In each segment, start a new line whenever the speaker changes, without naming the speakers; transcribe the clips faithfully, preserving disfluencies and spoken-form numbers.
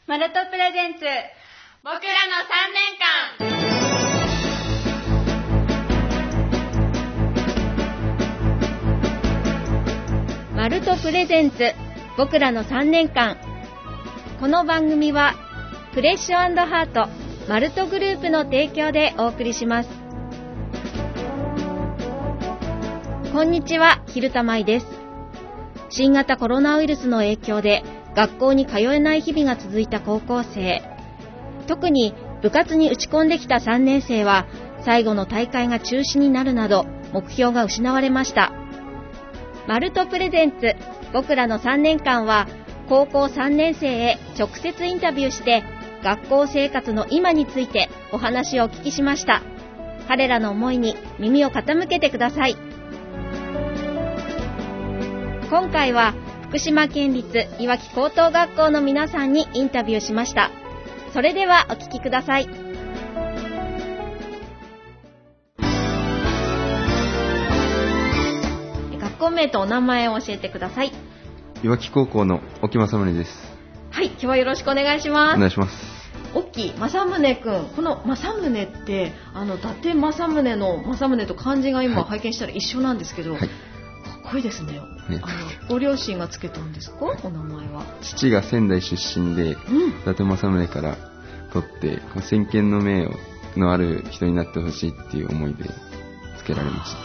マルトプレゼンツ僕らのさんねんかん。
マルトプレゼンツ僕らのさんねんかん。この番組はフレッシュ&ハートマルトグループの提供でお送りします。こんにちは、蛭田舞です。新型コロナウイルスの影響で学校に通えない日々が続いた高校生、特に部活に打ち込んできたさんねん生は最後の大会が中止になるなど目標が失われました。マルトプレゼンツ僕らのさんねんかんは高校さんねん生へ直接インタビューして学校生活の今についてお話をお聞きしました。彼らの思いに耳を傾けてください。今回は福島県立いわき高等学校の皆さんにインタビューしました。それではお聞きください。学校名とお名前を教えてください。
いわき高校の沖正宗です。
はい、今日はよろしくお願いします。
お願いします。
沖正宗くん、この正宗ってあの伊達政宗の政宗と漢字が今拝見したら一緒なんですけど、はい、かっこいいですね。ね、あのご両親がつけたんですか、お名前は。
父が仙台出身で、うん、伊達政宗から取って先見の明のある人になってほしいっていう思いでつけられました。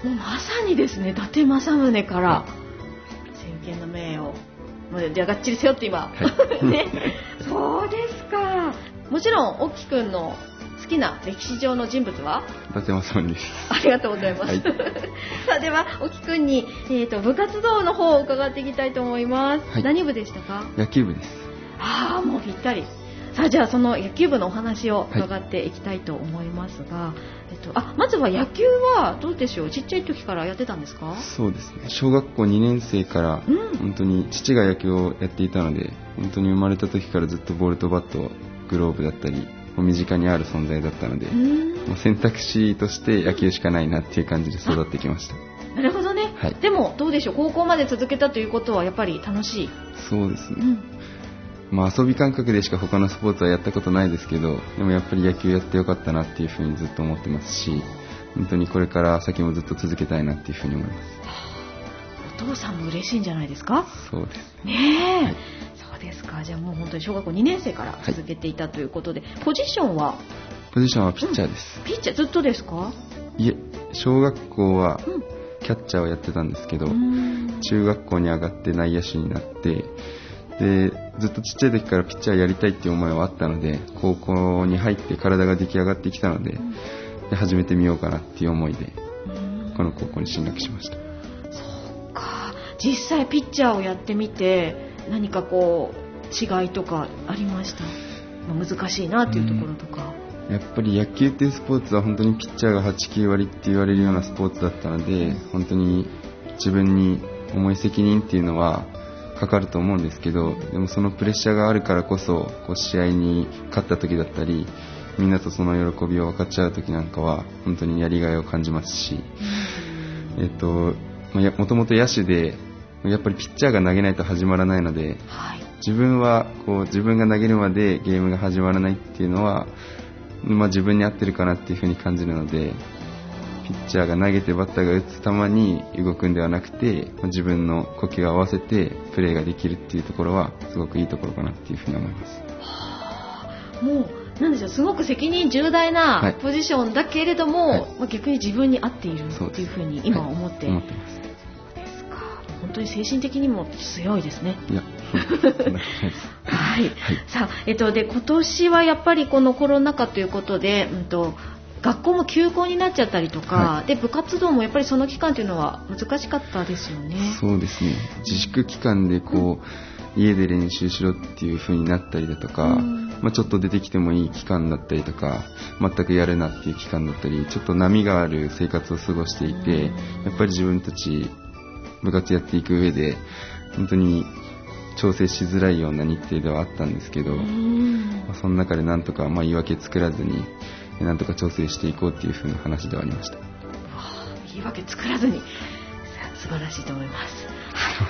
もうまさにですね、伊達政宗から、はい、先見の明をじゃあがっちり背負って今、はい、ね、そうですか。もちろん沖くんの好きな歴史上の人物は
伊達政宗です。
ありがとうございます、はい、さあでは沖くんに、えー、と部活動の方を伺っていきたいと思います、はい、何部でしたか？
野球部です。
ああ、もうぴったり。さあじゃあその野球部のお話を伺っていきたいと思いますが、はい、えっと、あまずは野球はどうでしょう、ちっちゃい時からやってたんですか？
そうですね、小学校にねん生から、うん、本当に父が野球をやっていたので、本当に生まれた時からずっとボールとバット、グローブだったり身近にある存在だったので、選択肢として野球しかないなっていう感じで育ってきました。
なるほどね、はい、でもどうでしょう、高校まで続けたということはやっぱり楽しい？
そうですね、うん、まあ、遊び感覚でしか他のスポーツはやったことないですけど、でもやっぱり野球やってよかったなっていうふうにずっと思ってますし、本当にこれから先もずっと続けたいなっていうふうに思います。
お父さんも嬉しいんじゃないですか？
そうです
ね、ねえ、はい、そうですか。じゃあもう本当に小学校にねん生から続けていたということで、はい、ポジションは？
ポジションはピッチャーです、
うん、ピッチャーずっとですか？
いえ、小学校はキャッチャーをやってたんですけど、うん、中学校に上がって内野手になって、でずっとちっちゃい時からピッチャーやりたいっていう思いはあったので、高校に入って体が出来上がってきたので、うん、で始めてみようかなっていう思いで、うん、この高校に進学しました。
そうか。実際ピッチャーをやってみて何かこう違いとかありました？まあ、難しいなっていうところとか、
うん、やっぱり野球っていうスポーツは本当にピッチャーがはち、きゅうわりって言われるようなスポーツだったので、本当に自分に重い責任っていうのはかかると思うんですけど、でもそのプレッシャーがあるからこそ、こう試合に勝った時だったり、みんなとその喜びを分かち合う時なんかは本当にやりがいを感じますし、えっともともと野手でやっぱりピッチャーが投げないと始まらないので、はい、自分はこう自分が投げるまでゲームが始まらないっていうのは、まあ、自分に合ってるかなっていうふうに感じるので、ピッチャーが投げてバッターが打つ球に動くんではなくて、自分の呼吸を合わせてプレーができるっていうところはすごくいいところかなっていうふうに思います。
はあ、もうなんでしょう、すごく責任重大なポジションだけれども、はいはい、まあ、逆に自分に合っているっていうふうに今思って、はい、思ってます。そうですか。本当に精神的にも強いですね。
いや
はい、はい、さあ、えっと、で今年はやっぱりこのコロナ禍ということで、うんと学校も休校になっちゃったりとか、はい、で部活動もやっぱりその期間というのは難しかったですよね。
そうですね、自粛期間でこう、うん、家で練習しろっていう風になったりだとか、うん、まあ、ちょっと出てきてもいい期間だったりとか、全くやるなっていう期間だったり、ちょっと波がある生活を過ごしていて、うん、やっぱり自分たち部活やっていく上で本当に調整しづらいような日程ではあったんですけど、うん、まあ、その中でなんとかまあ言い訳作らずになんとか調整していこうっていう風な話ではありました。
言い訳作らずに素晴らしいと思います。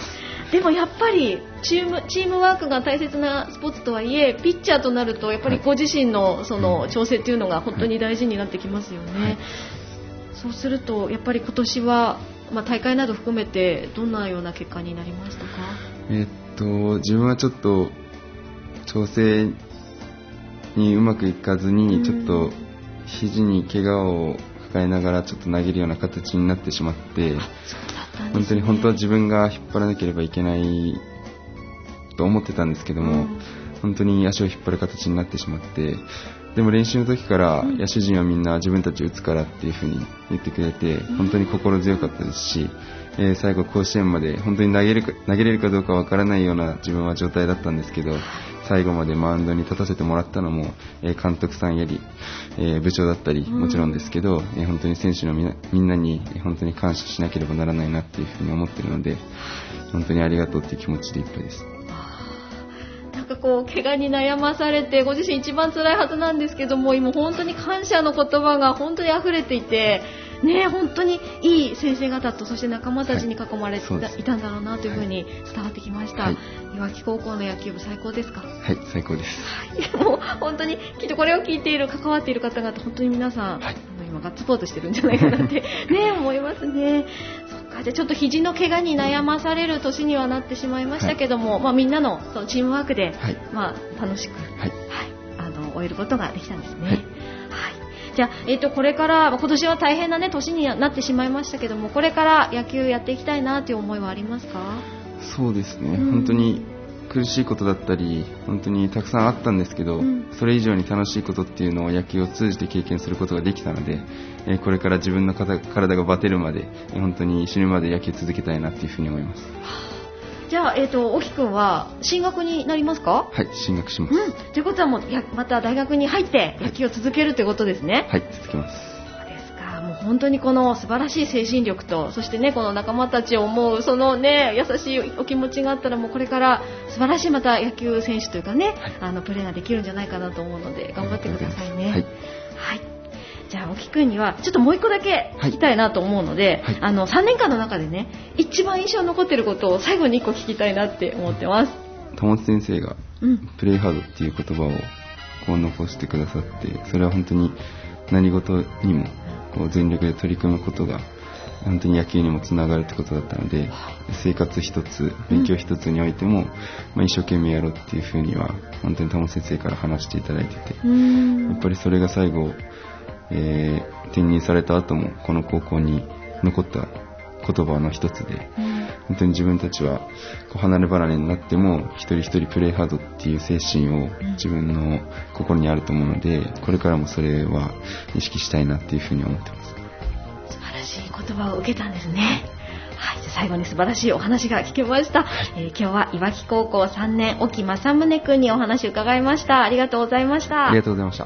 でもやっぱりチーム、チームワークが大切なスポーツとはいえ、ピッチャーとなるとやっぱりご自身のその調整というのが本当に大事になってきますよね、はい、そうするとやっぱり今年は、まあ、大会など含めてどんなような結果になりましたか？
えっと自分はちょっと調整にうまくいかずに、ちょっと肘に怪我を抱えながらちょっと投げるような形になってしまって、本当に本当は自分が引っ張らなければいけないと思ってたんですけども、うん、本当に足を引っ張る形になってしまって、でも練習の時から野手陣はみんな自分たち打つからっていう風に言ってくれて、本当に心強かったですし、えー、最後甲子園まで本当に投げるか投げれるかどうかわからないような自分は状態だったんですけど、最後までマウンドに立たせてもらったのも、えー、監督さんやり、えー、部長だったりもちろんですけど、えー、本当に選手のみんな、みんなに本当に感謝しなければならないなっていう風に思っているので、本当にありがとうっていう気持ちでいっぱいです。
なんかこう怪我に悩まされてご自身一番辛いはずなんですけども、今本当に感謝の言葉が本当に溢れていて、ね、本当にいい先生方とそして仲間たちに囲まれていた、はい、いたんだろうなというふうに伝わってきました、はい、いわき高校の野球部最高ですか？
はい、最高です、
はい、もう本当にきっとこれを聞いている関わっている方々本当に皆さん、はい、今ガッツポーズしてるんじゃないかなってね思いますね。そっか、じゃあちょっと肘の怪我に悩まされる年にはなってしまいましたけども、はい、まあ、みんなのそのチームワークで、はい、まあ、楽しく、はいはい、あの終えることができたんですね、はいはい。じゃあ、えーと、これから今年は大変な、ね、年になってしまいましたけども、これから野球やっていきたいなという思いはありますか？
そうですね、うん、本当に苦しいことだったり本当にたくさんあったんですけど、うん、それ以上に楽しいことっていうのを野球を通じて経験することができたので、えー、これから自分の体がバテるまで、えー、本当に死ぬまで野球続けたいなっていうふうに思います。
じゃあ、えーと、沖くんは進学になりますか？
はい、進学します。
うん、ということはもうやまた大学に入って野球を続けるということですね。
はい、はい、続けます。
そうですか。もう本当にこの素晴らしい精神力と、そしてね、この仲間たちを思うそのね、優しいお気持ちがあったら、もうこれから素晴らしいまた野球選手というかね、はい、あのプレーができるんじゃないかなと思うので頑張ってくださいね。はい、はい。じゃあ、沖くんにはちょっともう一個だけ聞きたいなと思うので、はい、あのさんねんかんの中でね、一番印象に残っていることを最後にいっこ聞きたいなって思ってます。
玉津先生が、うん、プレイハードっていう言葉をこう残してくださって、それは本当に何事にもこう全力で取り組むことが本当に野球にもつながるってことだったので、生活一つ勉強一つにおいても、うん、まあ、一生懸命やろうっていうふうには本当に玉津先生から話していただいてて、うん、やっぱりそれが最後えー、転任された後もこの高校に残った言葉の一つで、うん、本当に自分たちはこう離れ離れになっても一人一人プレーハードっていう精神を自分の心にあると思うので、これからもそれは意識したいなっていうふうに思ってます。
素晴らしい言葉を受けたんですね。はい、じゃあ最後に素晴らしいお話が聞けました、はい。えー、今日はいわき高校さんねん沖正宗君にお話を伺いました。ありがとうございました。
ありがとうございました。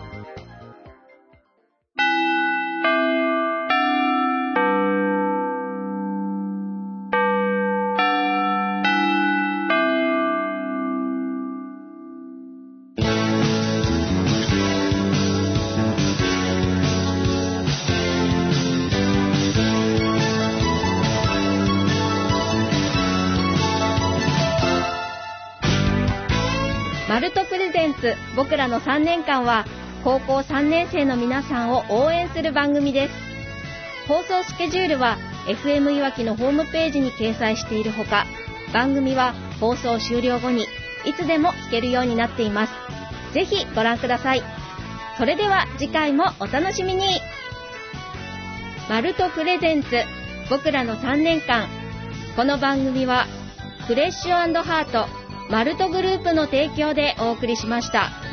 マルトプレゼンツ僕らのさんねんかんは高校さんねん生の皆さんを応援する番組です。放送スケジュールは エフエム いわきのホームページに掲載しているほか、番組は放送終了後にいつでも聞けるようになっています。ぜひご覧ください。それでは次回もお楽しみに。マルトプレゼンツ僕らのさんねんかん、この番組はフレッシュ&ハートマルトグループの提供でお送りしました。